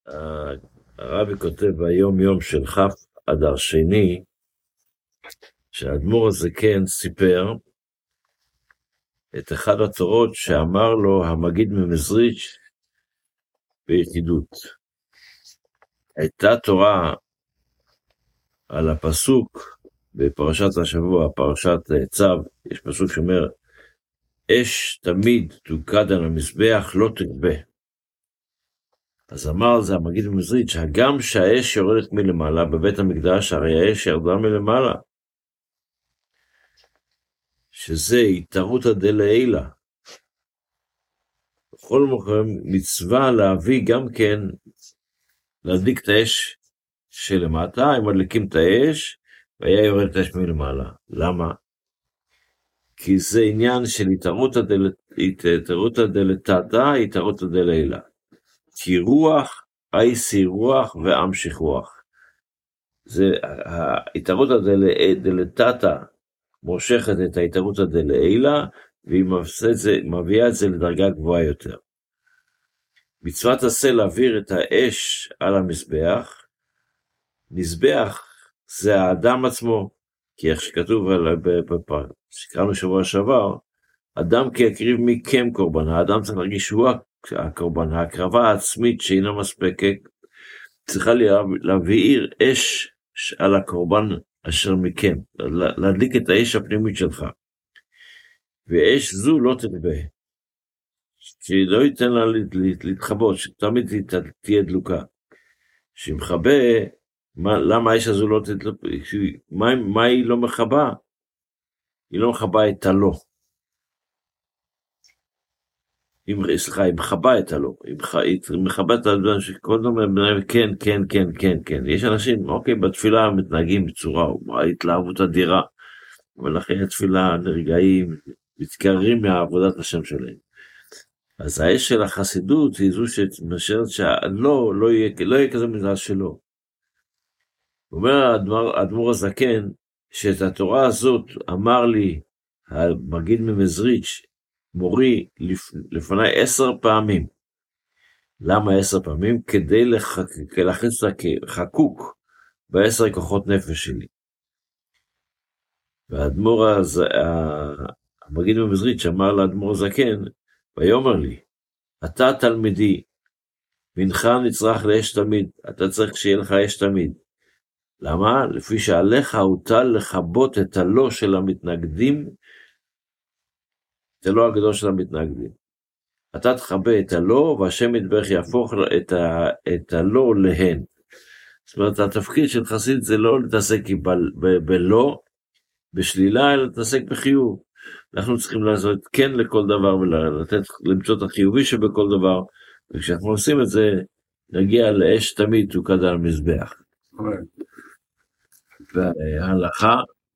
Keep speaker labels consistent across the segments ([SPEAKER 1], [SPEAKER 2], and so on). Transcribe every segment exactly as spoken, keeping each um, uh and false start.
[SPEAKER 1] הרבי כותב ביום יום של כ' אדר שני, שהאדמו"ר הזקן סיפר את אחד התורות שאמר לו המגיד ממזריץ' ביחידות. הייתה תורה על הפסוק בפרשת השבוע, פרשת צו, יש פסוק שאומר, אש תמיד תוקד על המזבח, לא תגבה. אז אמר על זה המגיד ממזריץ', הגם שהאש יורדת מלמעלה בבית המקדש, הרי האש ירדה מלמעלה. שזה התערותא דלעילא. בכל מקום מצווה להביא גם כן, להדליק את האש שלמטה, הם מדליקים את האש, והיה יורד את האש מלמעלה. למה? כי זה עניין של התערותא דלתתא, התערותא דלעילא. כי רוח, אייסי רוח ואמשיך רוח. זה ההתערותא דלתתא, מושכת את ההתערותא דלעילא, והיא מביאה את זה לדרגה גבוהה יותר. מצוות עשה להעביר את האש על המזבח, מזבח זה האדם עצמו, כי איך שכתוב בפרק, שקראנו שבוע שעבר, אדם כי יקריב מכם קורבן, האדם צריך להרגיש שהוא הקורבן, ההקרבה העצמית שאינה מספקת, צריכה להבעיר אש על הקורבן אשר מכם, להדליק את האש הפנימית שלך, ואש זו לא תגבה, שלא ייתן לה להתחבות, שתמיד תהיה דלוקה, שמחבה, מה, למה האש הזו לא תדלוק, מה, מה היא לא מחבה? היא לא מחבה את הלא, היא, סליחה, היא מחבה את הלא, היא מחבה את הלא, שכל דבר, כן, כן, כן, כן, כן, יש אנשים, אוקיי, בתפילה מתנהגים בצורה, התלהבות אדירה, אבל אחרי התפילה נרגעים, מתקררים מהעבודת השם שלהם. אז האש של החסידות היא זו שמשרת שהלא, לא יהיה, לא יהיה כזה מזל שלו. הוא אומר האדמו"ר הזקן, שאת התורה הזאת אמר לי, המגיד ממזריץ', מורי לפני עשר פעמים. למה עשר פעמים? כדי להכניס אותה כחקוק בעשר כוחות נפש שלי. והאדמו"ר המגיד ממזריץ' אמר לאדמו"ר הזקן, ויאמר לי, אתה תלמידי, מנך נצרך לאש תמיד, אתה צריך שיהיה לך אש תמיד. למה? לפי שעליך הוטל לכבות את הלא של המתנגדים, את הלא הגדול של המתנגדים. אתה תחבא את הלא, והשם יתברך יהפוך את, ה, את הלא להן. זאת אומרת, התפקיד של חסיד זה לא להתעסק בלא, בשלילה, אלא להתעסק בחיוב. אנחנו צריכים לעשות כן לכל דבר, ולתת, למצוא את החיובי שבכל דבר, וכשאנחנו עושים את זה, נגיע לאש תמיד תוקד על המזבח. וההלכה,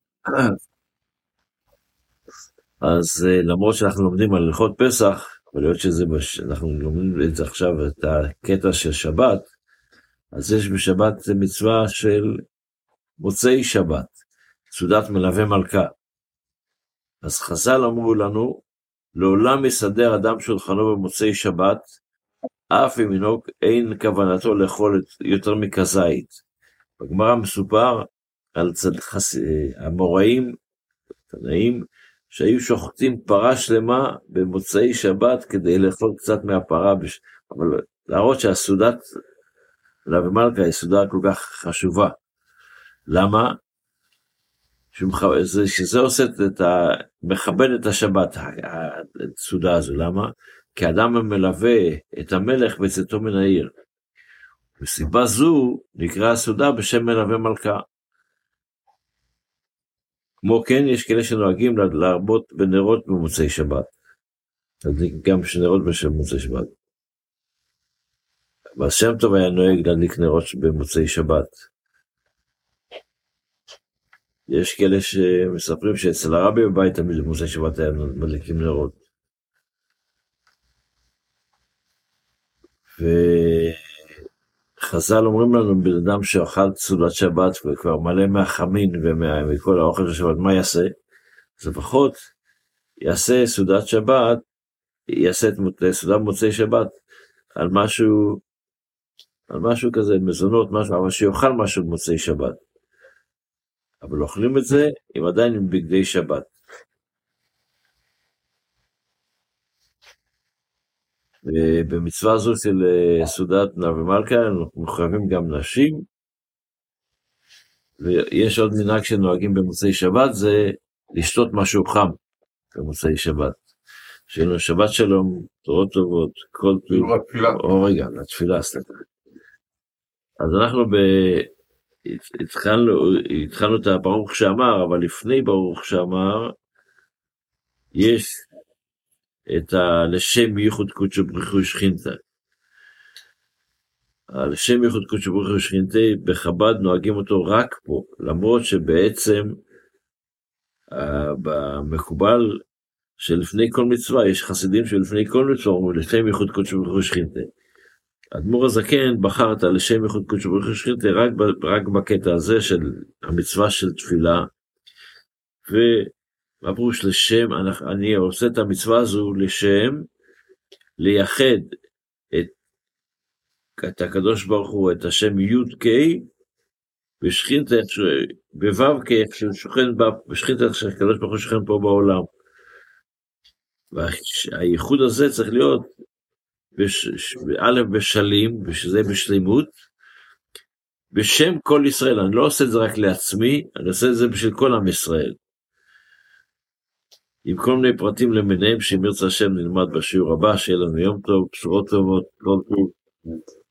[SPEAKER 1] אז למרות שאנחנו לומדים על הלכות פסח, ולהיות שזה, אנחנו לומדים את זה עכשיו, את הקטע של שבת, אז יש בשבת מצווה של מוצאי שבת, סעודת מלווה מלכה. אז חז"ל אמרו לנו, לעולם יסדר אדם שולחנו במוצאי שבת, אף אם ינהוג אין כוונתו לאכול יותר מכזית. בגמרא מסופר על חס... המוראים, תנאים, שהיו שוחטים פרה שלמה במוצאי שבת כדי לאכול קצת מהפרה, בש... אבל להראות שהסעודת מלווה מלכה היא סעודה כל כך חשובה. למה? שזה, שזה עושה את ה... מכבד את השבת, הסעודה הזו. למה? כי האדם המלווה את המלך בצאתו מן העיר. בסיבה זו נקרא הסעודה בשם מלווה מלכה. כמו כן, יש כאלה שנוהגים להרבות בנרות במוצאי שבת. להדליק גם שנרות בשם מוצאי שבת. והשם טוב היה נוהג להדליק נרות במוצאי שבת. יש כאלה שמספרים שאצל הרבי בבית תמיד במוצאי שבת היה מדליקים נרות. וחז"ל אומרים לנו, בן אדם שאוכל סעודת שבת וכבר מלא מהחמין ומכל האוכל של שבת, מה יעשה? אז לפחות יעשה סעודת שבת, יעשה את סעודת מוצאי שבת על משהו על משהו כזה, מזונות, משהו, אבל שיאכל משהו במוצאי שבת. אבל אוכלים את זה, אם עדיין עם בגדי שבת. ובמצווה הזו של סעודת נר ומלכה, אנחנו מחויבים גם נשים, ויש עוד מנהג שנוהגים במוצאי שבת, זה לשתות משהו חם במוצאי שבת. שיהיה לנו שבת שלום, תורות טובות, כל טוב. או רגע, לתפילה, סליחה. אז אנחנו ב... התחלנו, התחלנו את הברוך שאמר, אבל לפני ברוך שאמר, יש את הלשם ייחוד קודשו בריחו שכינתה. הלשם ייחוד קודשו בריחו שכינתה, בחב"ד נוהגים אותו רק פה, למרות שבעצם במקובל שלפני כל מצווה, יש חסידים שלפני כל מצווה, אומרים לשם ייחוד קודשו בריחו שכינתה. אדמו"ר הזקן בחר את הלשם ייחוד קודשו בריחו שכינתה רק, רק בקטע הזה של המצווה של תפילה, ומה פירוש לשם, אני עושה את המצווה הזו לשם, לייחד את, את הקדוש ברוך הוא, את השם י' ק' ושכינתה, בו' ק' ששוכן, ושכינתה שהקדוש ברוך הוא שוכן פה בעולם. והייחוד הזה צריך להיות א' בשלים, ושזה בשלימות, בשם כל ישראל. אני לא עושה את זה רק לעצמי, אני עושה את זה בשביל כל עם ישראל. עם כל מיני פרטים למיניהם, שאם ירצה השם נלמד בשיעור הבא, שיהיה לנו יום טוב, בשורות טובות, כל טוב.